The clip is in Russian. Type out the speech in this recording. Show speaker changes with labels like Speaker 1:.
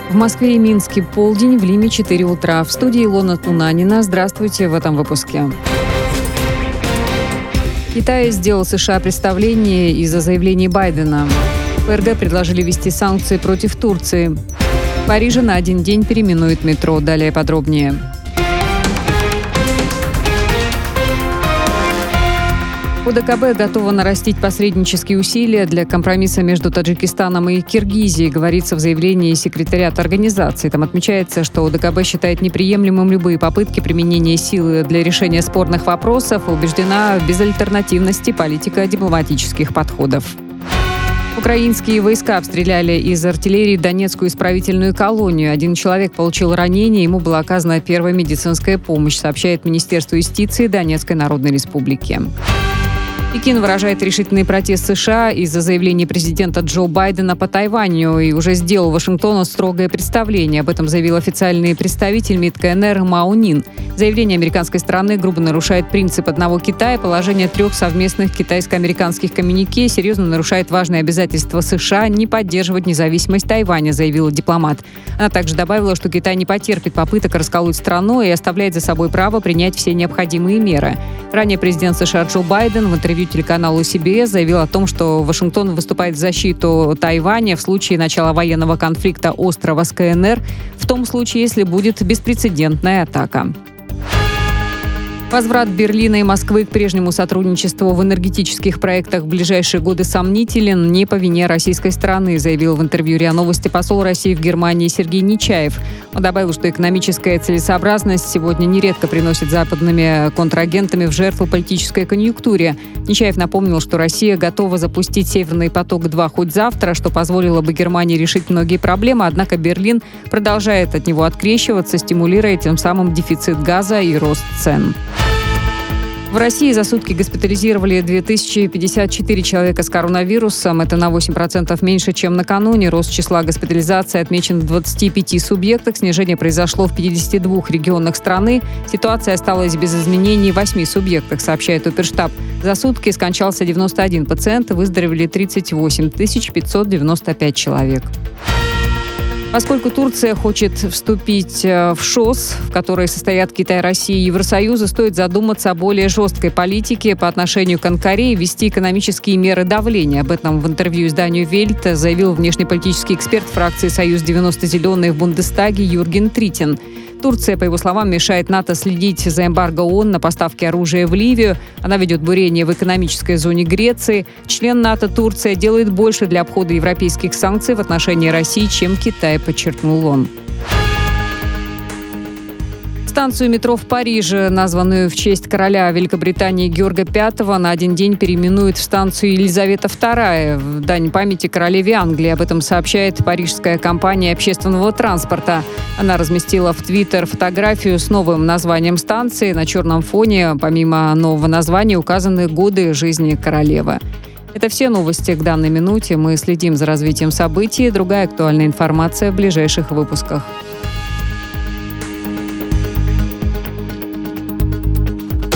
Speaker 1: В Москве и Минске полдень, в Лиме 4 утра. В студии Илона Тунанина. Здравствуйте в этом выпуске. Китай сделал США представление из-за заявлений Байдена. ФРГ предложили ввести санкции против Турции. В Париже на один день переименуют метро. Далее подробнее. ОДКБ готова нарастить посреднические усилия для компромисса между Таджикистаном и Киргизией, говорится в заявлении секретариата организации. Там отмечается, что ОДКБ считает неприемлемым любые попытки применения силы для решения спорных вопросов и убеждена в безальтернативности политико-дипломатических подходов. Украинские войска обстреляли из артиллерии Донецкую исправительную колонию. Один человек получил ранение, ему была оказана первая медицинская помощь, сообщает Министерство юстиции Донецкой Народной Республики. Пекин выражает решительный протест США из-за заявлений президента Джо Байдена по Тайваню и уже сделал Вашингтону строгое представление. Об этом заявил официальный представитель МИД КНР Мао Нин. Заявление американской стороны грубо нарушает принцип одного Китая, положение 3 совместных китайско-американских коммюнике, серьезно нарушает важные обязательства США не поддерживать независимость Тайваня, заявила дипломат. Она также добавила, что Китай не потерпит попыток расколоть страну и оставляет за собой право принять все необходимые меры. Ранее президент США Джо Байден в интервью телеканалу CBS заявил о том, что Вашингтон выступает в защиту Тайваня в случае начала военного конфликта острова с КНР, в том случае, если будет беспрецедентная атака. Возврат Берлина и Москвы к прежнему сотрудничеству в энергетических проектах в ближайшие годы сомнителен не по вине российской стороны, заявил в интервью РИА Новости посол России в Германии Сергей Нечаев. Он добавил, что экономическая целесообразность сегодня нередко приносит западными контрагентами в жертву политической конъюнктуре. Нечаев напомнил, что Россия готова запустить «Северный поток-2» хоть завтра, что позволило бы Германии решить многие проблемы, однако Берлин продолжает от него открещиваться, стимулируя тем самым дефицит газа и рост цен. В России за сутки госпитализировали 2054 человека с коронавирусом. Это на 8% меньше, чем накануне. Рост числа госпитализаций отмечен в 25 субъектах. Снижение произошло в 52 регионах страны. Ситуация осталась без изменений в 8 субъектах, сообщает Оперштаб. За сутки скончался 91 пациент, выздоровели 38 595 человек. Поскольку Турция хочет вступить в ШОС, в которой состоят Китай, Россия и Евросоюз, стоит задуматься о более жесткой политике по отношению к Анкаре и ввести экономические меры давления. Об этом в интервью изданию «Вельт» заявил внешнеполитический эксперт фракции «Союз 90 зеленых» в Бундестаге Юрген Тритин. Турция, по его словам, мешает НАТО следить за эмбарго ООН на поставки оружия в Ливию. Она ведет бурение в экономической зоне Греции. Член НАТО Турция делает больше для обхода европейских санкций в отношении России, чем Китай, подчеркнул он. Станцию метро в Париже, названную в честь короля Великобритании Георга V, на один день переименуют в станцию Елизавета II в дань памяти королеве Англии. Об этом сообщает парижская компания общественного транспорта. Она разместила в Твиттер фотографию с новым названием станции. На черном фоне, помимо нового названия, указаны годы жизни королевы. Это все новости к данной минуте. Мы следим за развитием событий. Другая актуальная информация в ближайших выпусках.